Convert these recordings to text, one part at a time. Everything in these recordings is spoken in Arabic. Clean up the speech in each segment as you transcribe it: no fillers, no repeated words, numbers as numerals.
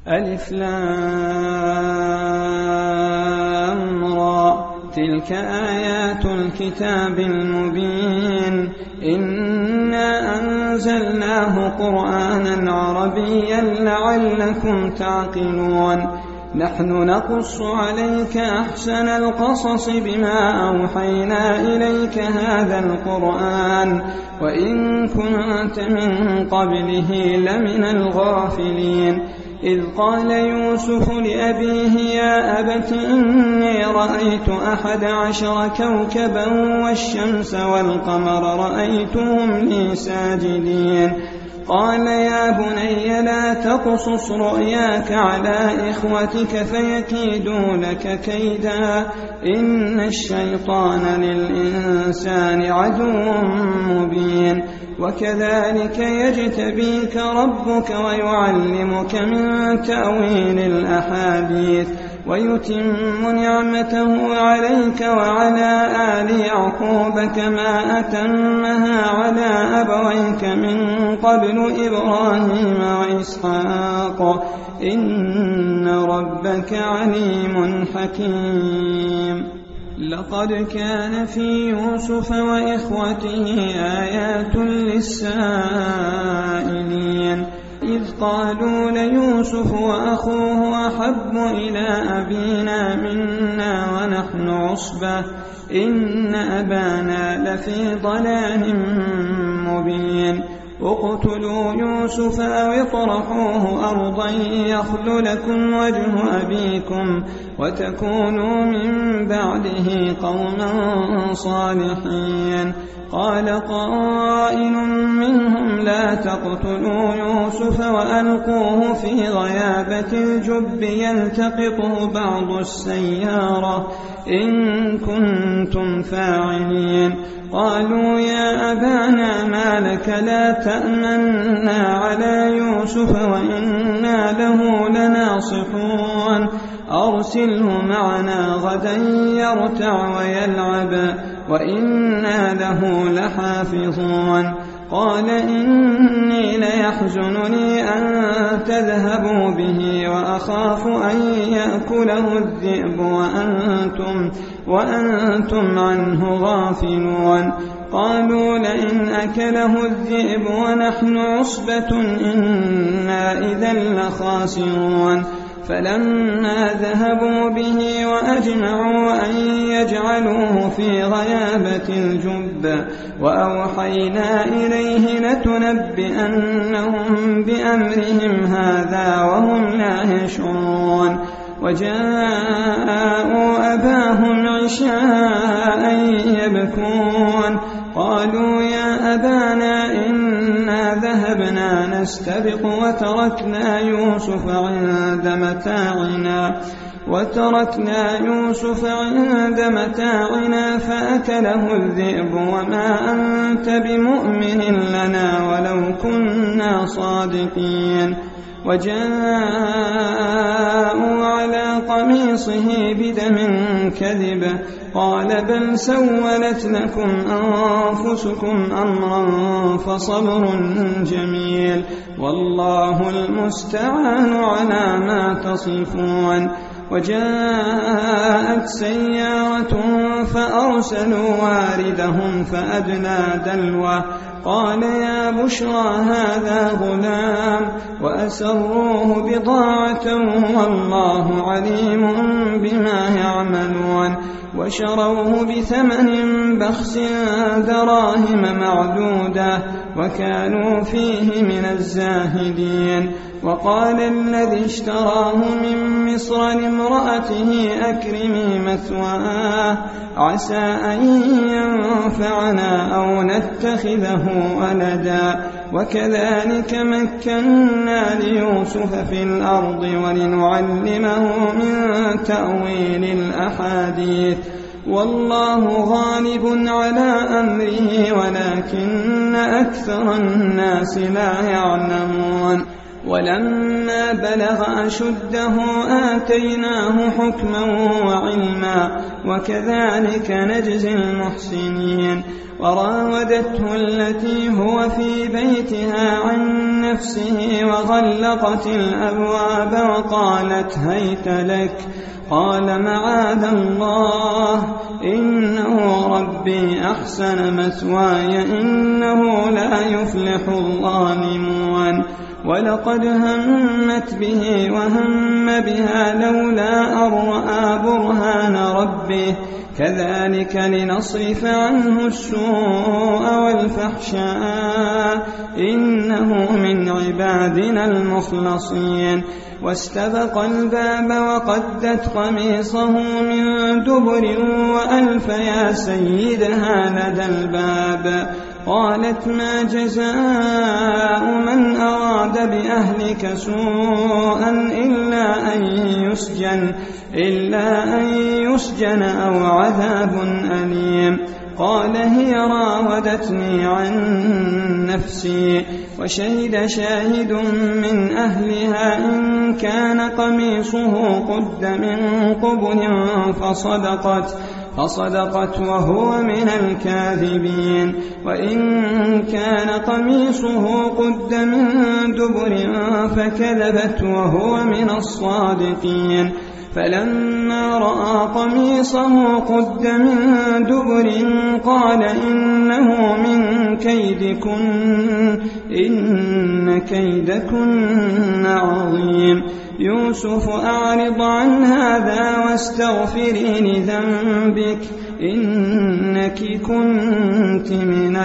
ألف لام را تلك آيات الكتاب المبين إنا أنزلناه قرآنا عربيا لعلكم تعقلون نحن نقص عليك أحسن القصص بما أوحينا إليك هذا القرآن وإن كنت من قبله لمن الغافلين إذ قال يوسف لأبيه يا أبت إني رأيت 11 كوكبا والشمس والقمر رأيتهم لي ساجدين قال يا بني لا تقصص رؤياك على إخوتك فيكيدوا لك كيدا إن الشيطان للإنسان عدو مبين وكذلك يجتبيك ربك ويعلمك من تأويل الأحاديث ويتم نعمته عليك وعلى آل يعقوب كما أتمها على أبويك من قبل إبراهيم وإسحاق إن ربك عليم حكيم لقد كان في يوسف وإخوته آيات للسائلين إذ قالوا ليوسف وأخوه أحب إلى أبينا منا ونحن عصبة إن أبانا لفي ضلال مبين اقتلوا يوسف أو اطرحوه أرضا يخل لكم وجه أبيكم وتكونوا من بعده قوما صالحين قال قائل منهم لا تقتلوا يوسف وألقوه في غيابة الجب يلتقطه بعض السيارة إن كنتم فاعلين قالوا يا أبانا ما لك لا تأمنا على يوسف وإنا له لناصحون أرسله معنا غدا يرتع ويلعب وإنا له لحافظون قال إني ليحزنني أن تذهبوا به وأخاف أن يأكله الذئب وأنتم عنه غافلون قالوا لئن أكله الذئب ونحن عصبة إنا إذا لخاسرون فلما ذهبوا به وأجمعوا أن يجعلوه في غيابة الجب وأوحينا إليه لتنبئنهم بأمرهم هذا وهم لا يشعرون وجاءوا أباهم عشاء يبكون قالوا يا أبانا إنا ذهبنا نستبق وتركنا يوسف عند متاعنا فأكله الذئب وما أنت بمؤمن لنا ولو كنا صادقين وجاءوا على قميصه بدم كذب قال بل سولت لكم أنفسكم أمرا فصبر جميل والله المستعان على ما تصفون وجاءت سيارة فأرسلوا واردهم فأدلى دلوه قال يا بشرى هذا غلام وأسروه بضاعة والله عليم بما يعملون وشروه بثمن بخس دراهم معدودة وكانوا فيه من الزاهدين وقال الذي اشتراه من مصر لامرأته أكرمي مثواه عسى أن ينفعنا أو نتخذه ولدا وكذلك مكنا ليوسف في الأرض ولنعلمه من تأويل الأحاديث والله غالب على أمره ولكن أكثر الناس لا يعلمون ولما بلغ أشده آتيناه حكما وعلما وكذلك نجزي المحسنين. وراودته التي هو في بيتها عن نفسه وغلقت الأبواب وقالت هيت لك، قال معاذ الله إنه ربي أحسن مثواي إنه لا يفلح الظالمون. ولقد همت به وهم بها لولا أن رأى برهان ربه كذلك لنصرف عنه السوء والفحشاء إنه من عبادنا المخلصين. واستبق الباب وقدت قميصه من دبر وألف يا سيدها لدى الباب. قالت ما جزاء من أراد بأهلك سوءا إلا أن يسجن أو عذاب أليم. قال هي راودتني عن نفسي. وشهد شاهد من أهلها إن كان قميصه قد من قبل فصدقت وهو من الكاذبين. وإن كان قميصه قد من دبر فكذبت وهو من الصادقين. فلما رأى قميصه قد من دبر قال إنه من كيدكن إن كيدكن عظيم. يوسف أعرض عن هذا واستغفري لذنبك إنك كنت من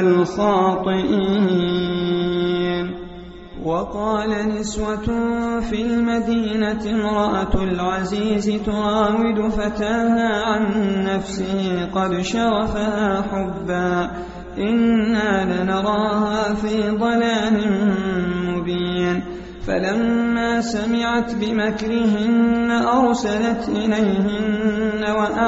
الخاطئين. وقال نسوة في المدينة امرأة العزيز تراود فتاها عن نفسه قد شغفها حبا إنا لنراها في ضلال مبين. فلما سمعت بمكرهن أرسلت إليهن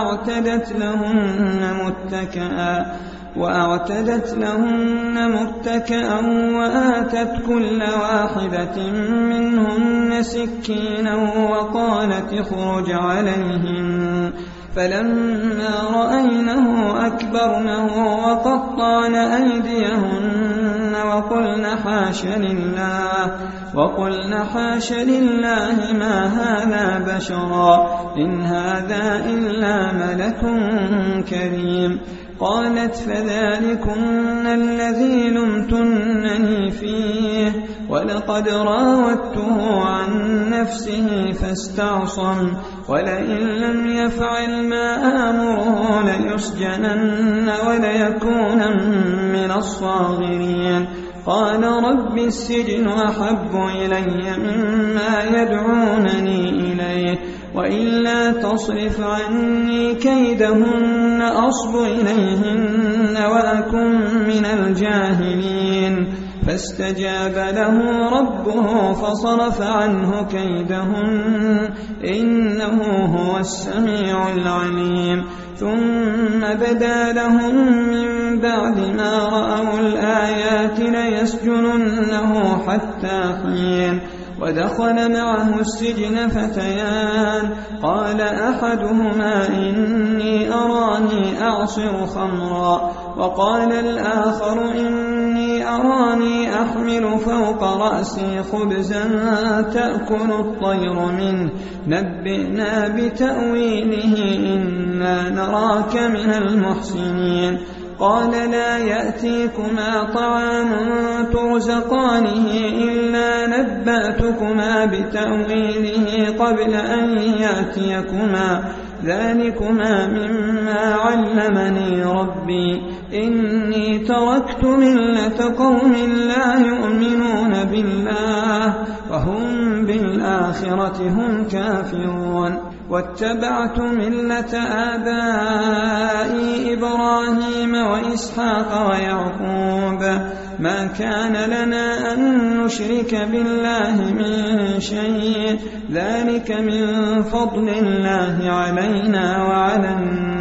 وأعتدت لهن متكئا وآتت كل واحدة منهن سكينا وقالت اخرج عليهن. فلما رأينه أكبرنه وقطعن أيديهن وقلن حاش لله ما هذا بشرا إن هذا إلا ملك كريم. قالت فذلكن الذي لمتنني فيه ولقد راودته عن نفسه فاستعصم ولئن لم يفعل ما آمره ليسجنن وليكون من الصاغرين. قال رب السجن أحب إلي مما يدعونني إليه وإلا تصرف عني كيدهن أصب إليهن وأكن من الجاهلين. فاستجاب له ربه فصرف عنه كيدهن إنه هو السميع العليم. ثم بدا لهم من بعد ما رأوا الآيات ليسجننه حتى حين. ودخل معه السجن فتيان قال أحدهما إني أراني أعصر خمرا وقال الآخر إني أراني أحمل فوق رأسي خبزا تأكل الطير منه نبئنا بتأويله إنا نراك من المحسنين. قال لا يأتيكما طعام ترزقانه إلا نبأتكما بتأويله قبل أن يأتيكما ذلكما مما علمني ربي إني تركت ملة قوم لا يؤمنون بالله وهم بالآخرة هم كافرون. واتبعت ملة آبائي إبراهيم وإسحاق ويعقوب ما كان لنا أن نشرك بالله من شيء ذلك من فضل الله علينا وعلى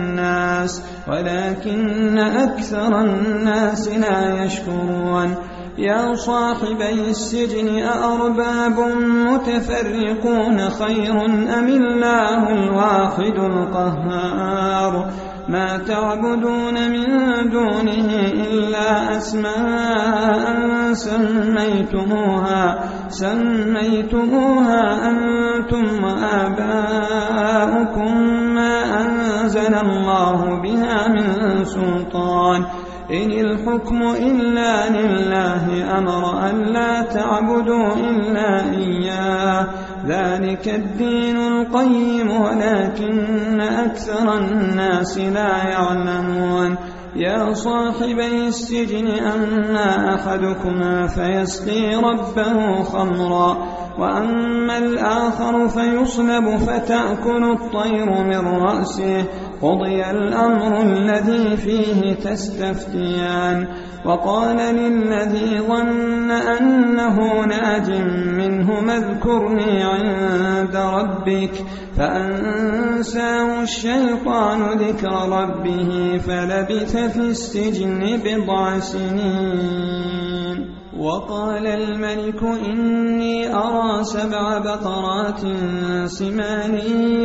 الناس ولكن أكثر الناس لا يشكرون. يا صاحبي السجن أأرباب متفرقون خير أم الله الواحد القهار ما تعبدون من دونه إلا أسماء سميتموها أنتم وآباؤكم ما أنزل الله بها من سلطان إن الحكم إلا لله أمر ألا تعبدوا إلا إياه ذلك الدين القيم ولكن أكثر الناس لا يعلمون يا صاحبي السجن أما أحدكما فيسقي ربه خمرا وأما الآخر فيصلب فتأكل الطير من رأسه قضي الأمر الذي فيه تستفتيان وقال للذي ظن أنه ناج منه اذكرني عند ربك فأنساه الشيطان ذكر ربه فلبث في السجن 7 سنين وقال الملك إني أرى 7 بقرات سمان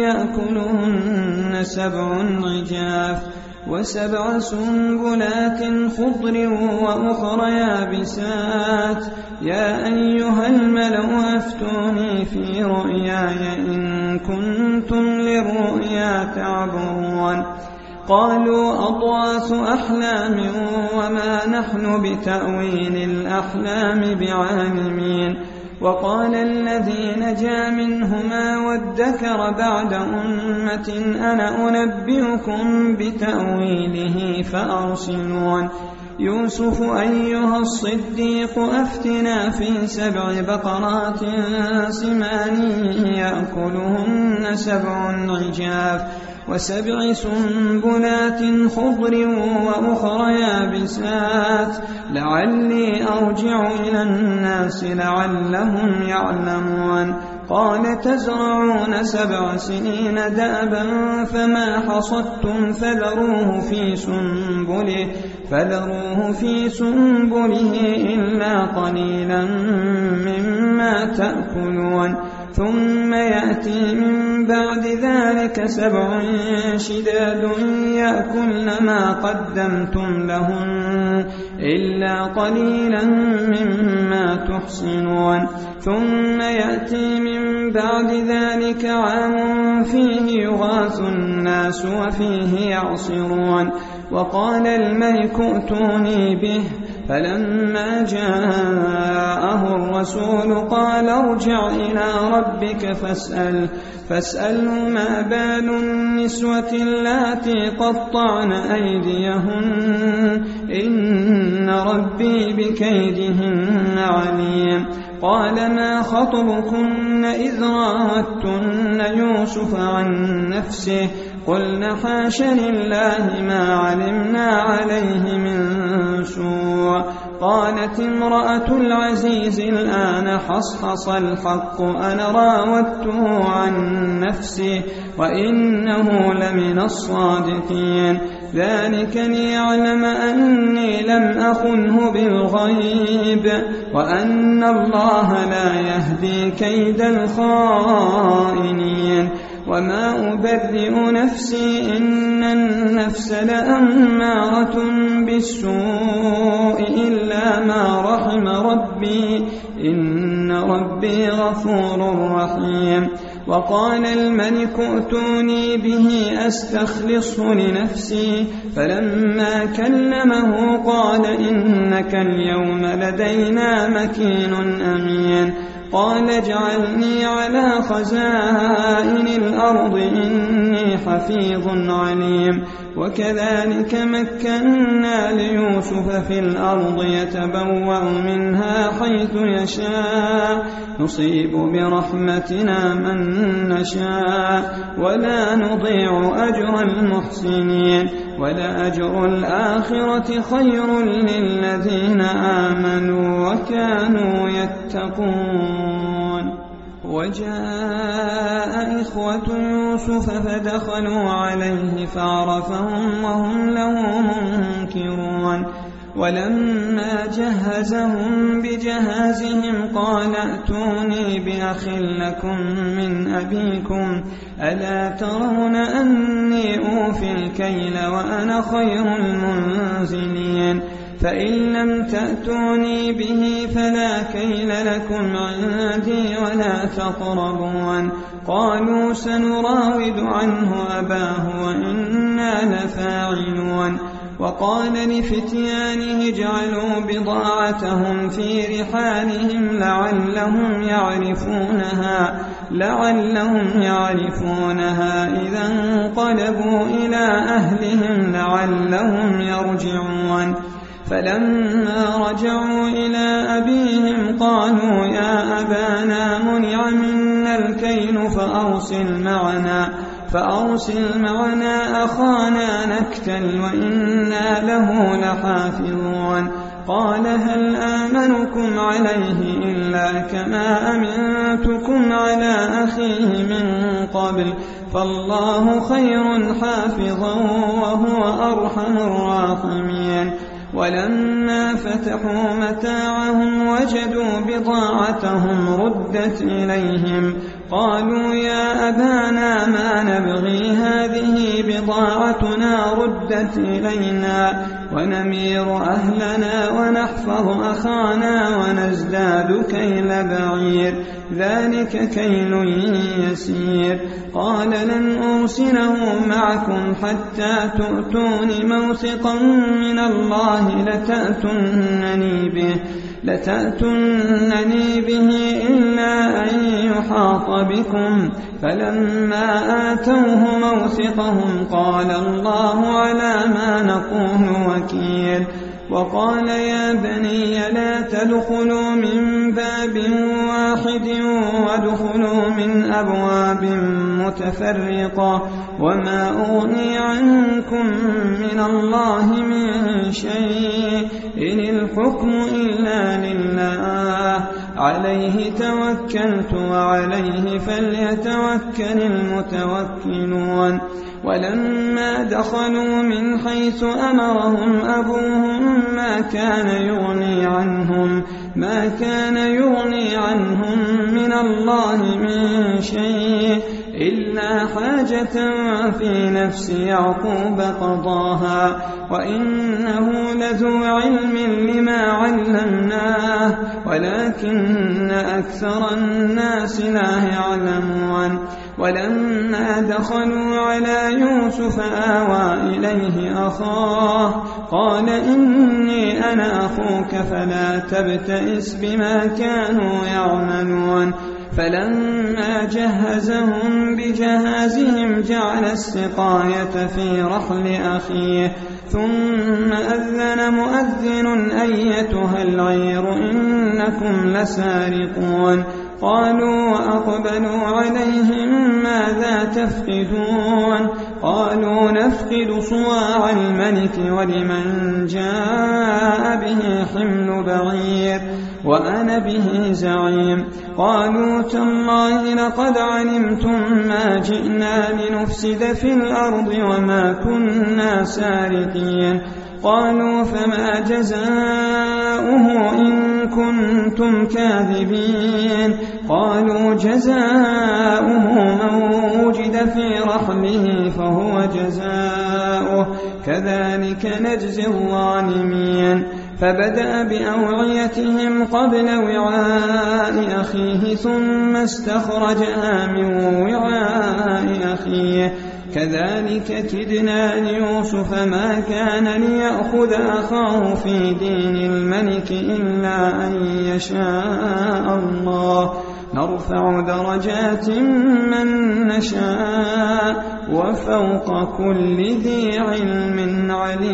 يأكلهن 7 عجاف و7 سنبلات خضر وأخر يابسات يا أيها الملأ أفتوني في رؤياي إن كنتم للرؤيا تعبرون قالوا أضغاث أحلام وما نحن بتأويل الأحلام بعالمين وقال الذي نجا منهما وادكر بعد أمة أنا أنبئكم بتأويله فأرسلون يوسف أيها الصديق أفتنا في 7 بقرات سمان يأكلهن 7 عجاف و7 سنبلات خضر وأخر يابسات لعلي أرجع إلى الناس لعلهم يعلمون قال تزرعون 7 سنين دأبا فما حصدتم فذروه في سنبله إلا قليلا مما تأكلون ثم يأتي من بعد ذلك 7 شداد يأكلن ما قدمتم لهن إلا قليلا مما تحصنون ثم يأتي من بعد ذلك عام فيه يغاث الناس وفيه يعصرون وقال الملك ائتوني به فلما جاءه الرسول قال ارجع إلى ربك فاسأله ما بال النسوة اللاتي قطعن أيديهن إن ربي بكيدهن عليم قال ما خطبكن إذ راوتن يوسف عن نفسه قلنا حاش لله ما علمنا عليه من سوء قالت امرأة العزيز الآن حصحص الحق أنا راودته عن نفسه وإنه لمن الصادقين ذلك ليعلم أني لم أخنه بالغيب وأن الله لا يهدي كيد الخائنين وما أبرئ نفسي إن النفس لأمارة بالسوء إلا ما رحم ربي إن ربي غفور رحيم وقال الملك ائتوني به أستخلصه لنفسي فلما كلمه قال إنك اليوم لدينا مكين أمين قال اجعلني على خزائن الأرض إني حفيظ عليم وكذلك مكنا ليوسف في الأرض يتبوأ منها حيث يشاء نصيب برحمتنا من نشاء ولا نضيع أجر المحسنين ولأجر الآخرة خير للذين آمنوا وكانوا يتقون وجاء إخوة يوسف فدخلوا عليه فعرفهم وهم له منكرون ولما جهزهم بجهازهم قال ائتوني بأخ لكم من أبيكم ألا ترون أني أوفي الكيل وأنا خير المنزلين فإن لم تأتوني به فلا كيل لكم عندي ولا تقربون قالوا سنراود عنه أباه وإنا لفاعلون وقال لفتيانه اجعلوا بضاعتهم في رحالهم لعلهم يعرفونها إذا انقلبوا إلى أهلهم لعلهم يرجعون فلما رجعوا إلى أبيهم قالوا يا أبانا منع منا الكيل فأرسل معنا أخانا نكتل وإنا له لحافظون قال هل آمنكم عليه إلا كما أمنتكم على أخيه من قبل فالله خير حافظا وهو أرحم الراحمين ولما فتحوا متاعهم وجدوا بضاعتهم ردت إليهم قالوا يا أبانا ما نبغي هذه بضاعتنا ردت إلينا ونمير أهلنا ونحفظ أخانا ونزداد كيل بعير ذلك كيل يسير قال لن أرسله معكم حتى تؤتون موثقا من الله لتأتنني به إلا أن يحاط بكم فلما آتوه موثقهم قال الله على ما نقول وكيل وقال يا بني لا تدخلوا من باب واحد وادخلوا من أبواب متفرقة وما أغني عنكم من الله من شيء إن الحكم إلا لله عليه توكلت وعليه فليتوكل المتوكلون ولما دخلوا من حيث أمرهم أبوهم ما كان يغني عنهم من الله من شيء إلا حاجة في نفس يعقوب قضاها وإنه لذو علم لما علمناه ولكن أكثر الناس لا يعلمون ولما دخلوا على يوسف آوى إليه أخاه قال إني أنا أخوك فلا تبتئس بما كانوا يعملون فلما جهزهم بجهازهم جعل السقاية في رحل أخيه ثم أذن مؤذن أيتها العير إنكم لسارقون قالوا وأقبلوا عليهم ماذا تفقدون قالوا نفقد صواع الملك ولمن جاء به حمل بعير وأنا به زعيم قالوا تالله لقد علمتم ما جئنا لنفسد في الأرض وما كنا سارقين قالوا فما جزاؤه إن كنتم كاذبين قالوا جزاؤه من وجد في رحله فهو جزاؤه كذلك نجزي الظالمين فبدأ بأوعيتهم قبل وعاء أخيه ثم استخرجها من وعاء أخيه كذلك كدنا ليوسف ما كان ليأخذ أخاه في دين الملك إلا أن يشاء الله نرفع درجات من نشاء وفوق كل ذي علم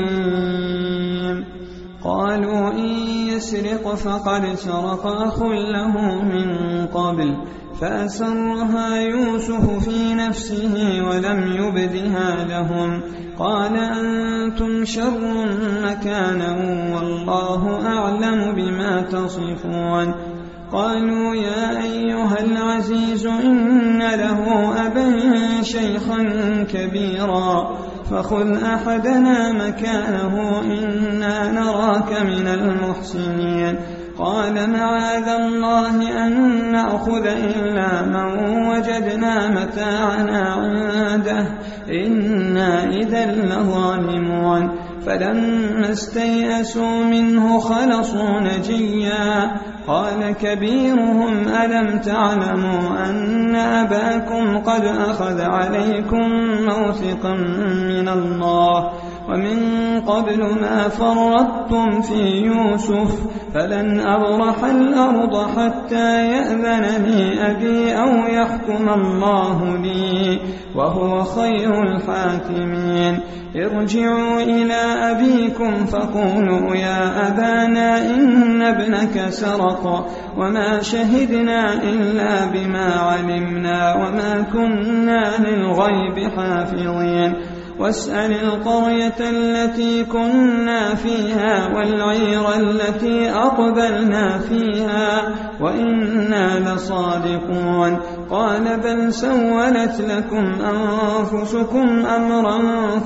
عليم قالوا إن يسرق فقد سرق أخ له من قبل فأسرها يوسف في نفسه ولم يبدها لهم قال أنتم شر مكانا والله أعلم بما تصفون قالوا يا أيها العزيز إن له أبا شيخا كبيرا فخذ أحدنا مكانه إنا نراك من المحسنين. قال معاذ الله أن نأخذ إلا من وجدنا متاعنا عنده إنا إذا لظالمون. فلما استيئسوا منه خلصوا نجيا. قال كبيرهم ألم تعلموا أن أباكم قد أخذ عليكم موثقا من الله ومن قبل ما فرطتم في يوسف فلن أبرح الأرض حتى يأذن لي أبي أو يحكم الله لي وهو خير الحاكمين. ارجعوا إلى أبيكم فقولوا يا أبانا إن ابنك سرق وما شهدنا إلا بما علمنا وما كنا للغيب حافظين. واسأل القرية التي كنا فيها والعير التي أقبلنا فيها وإنا لصادقون. قال بل سولت لكم أنفسكم أمرا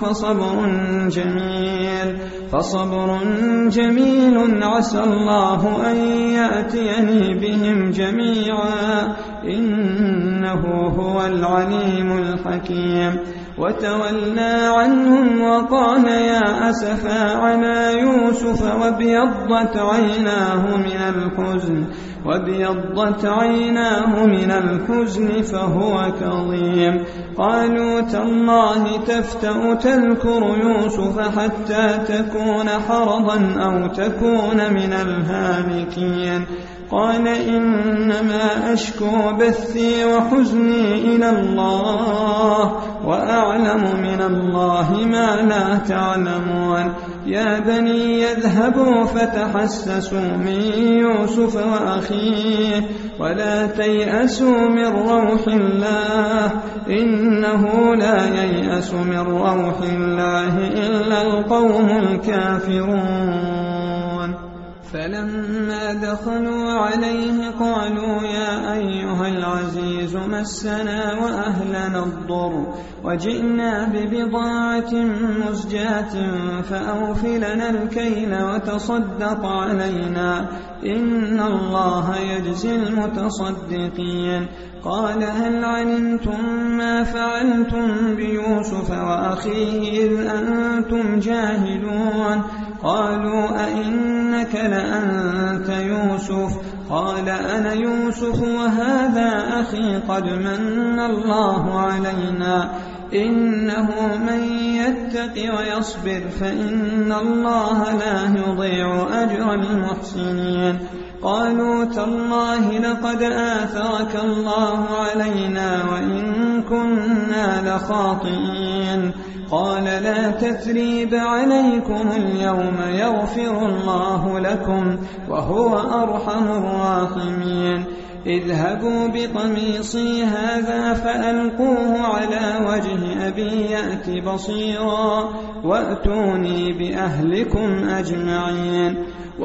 فصبر جميل عسى الله أن يأتيني بهم جميعا إنه هو العليم الحكيم. وتولى عنهم وقال يا أسفا على يوسف وابيضت عيناه من الحزن فهو كظيم. قالوا تالله تفتأ تذكر يوسف حتى تكون حرضا أو تكون من الهالكين. قال إنما أشكو بثي وحزني إلى الله وأعلم من الله ما لا تعلمون. يا بني يذهبوا فتحسسوا من يوسف وأخيه ولا تيأسوا من روح الله إنه لا ييأس من روح الله إلا القوم الكافرون. فلما دخلوا عليه قالوا يا أيها العزيز مسنا وأهلنا الضر وجئنا ببضاعة مزجاة فأوف لنا الكيل وتصدق علينا إن الله يجزي المتصدقين. قال هل علمتم ما فعلتم بيوسف وأخيه إذ أنتم جاهلون؟ قالوا أئنك لأنت يوسف؟ قال أنا يوسف وهذا أخي قد من الله علينا إنه من يتق ويصبر فإن الله لا يضيع أجر المحسنين. قالوا تالله لقد آثرك الله علينا وإن كنا لخاطئين. قال لا تثريب عليكم اليوم يغفر الله لكم وهو أرحم الراحمين. اذهبوا بقميصي هذا فألقوه على وجه أبي يأت بصيرا وأتوني بأهلكم أجمعين.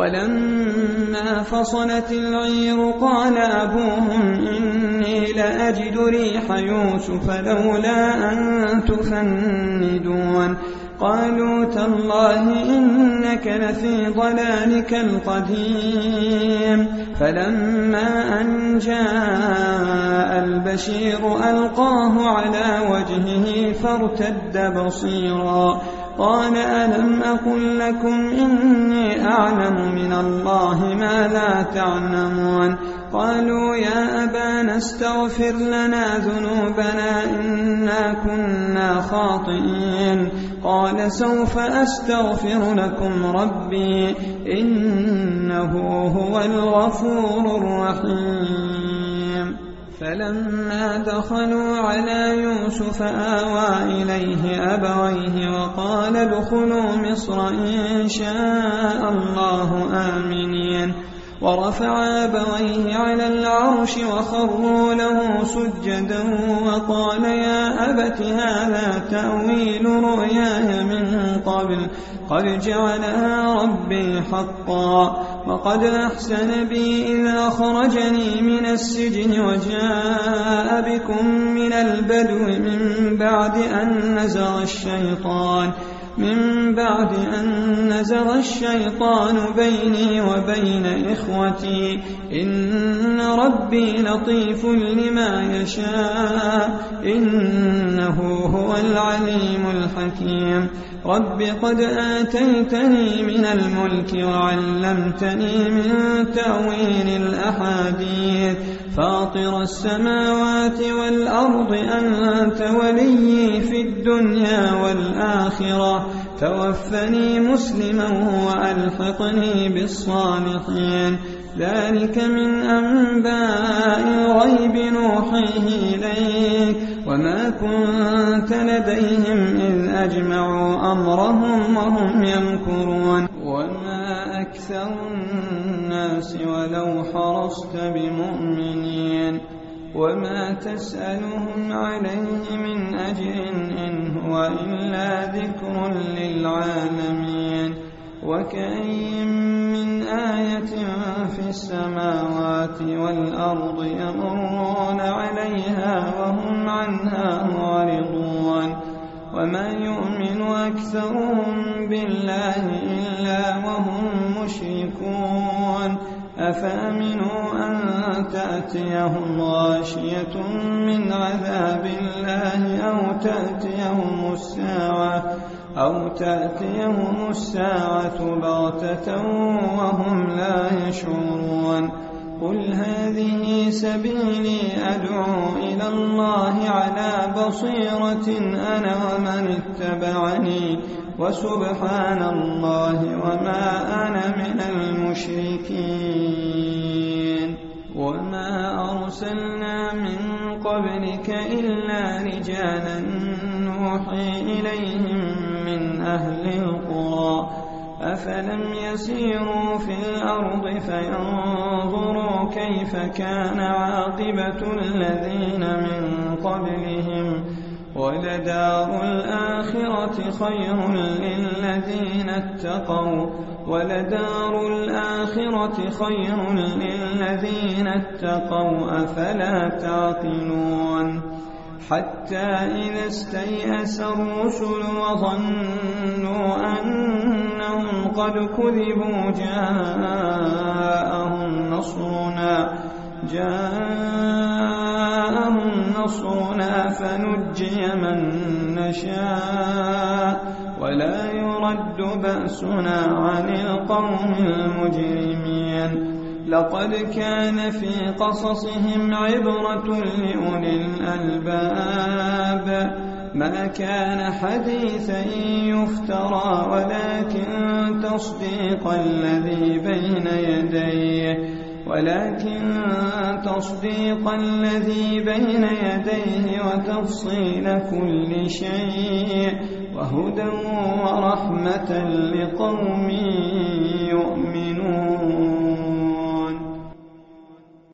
ولما فصلت العير قال أبوهم إني لأجد ريح يوسف لولا أن تفندون. قالوا تالله إنك لفي ضلالك القديم. فلما أن جاء البشير ألقاه على وجهه فارتد بصيرا. قال ألم أقل لكم إني أعلم من الله ما لا تعلمون؟ قالوا يا أبانا استغفر لنا ذنوبنا إنا كنا خاطئين. قال سوف أستغفر لكم ربي إنه هو الغفور الرحيم. فلما دخلوا على يوسف آوى إليه أبويه وقال ادخلوا مصر إن شاء الله آمنين. ورفع أبويه على العرش وخروا له سجدا وقال يا أبت هذا تأويل رؤياي من قبل قد جعلها ربي حقا وقد أحسن بي إذا أخرجني من السجن وجاء بكم من البدو من بعد أن نزغ الشيطان بيني وبين إخوتي إن ربي لطيف لما يشاء إنه هو العليم الحكيم رب قد آتيتني من الملك وعلمتني من تأويل الأحاديث فاطر السماوات والأرض أنت ولي في الدنيا والآخرة توفني مسلما وألحقني بالصالحين ذلك من أنباء الغيب نوحيه إليك وما كنت لديهم إذ أجمعوا أمرهم وهم يمكرون وما أكثر الناس ولو حرصت بمؤمنين وما تسألهم عليه من أجر إن هو إلا ذكر للعالمين وكأين من آية في السماوات والأرض يمرون عليها وهم عنها معرضون وما يؤمن أكثرهم بالله إلا وهم مشركون أفأمنوا أن تأتيهم غاشية من عذاب الله أو تأتيهم الساعة بغتة وهم لا يشعرون قل هذه سبيلي أدعو إلى الله على بصيرة أنا ومن اتبعني وسبحان الله وما أنا من المشركين وما أرسلنا من قبلك إلا رجالا نوحي إليهم من أهل القرى أفلم يسيروا في الأرض فينظروا كيف كان عاقبة الذين من قبلهم ولدار الآخرة خير للذين اتقوا أفلا تعقلون حتى إذا استيأس الرسل وظنوا أنهم قد كذبوا جاءهم نصرنا فنجي من نشاء ولا يرد بأسنا عن القوم المجرمين لقد كان في قصصهم عبرة لأولي الألباب ما كان حديثا يفترى ولكن تصديق الذي بين يديه وتفصيل كل شيء وهدى ورحمة لقوم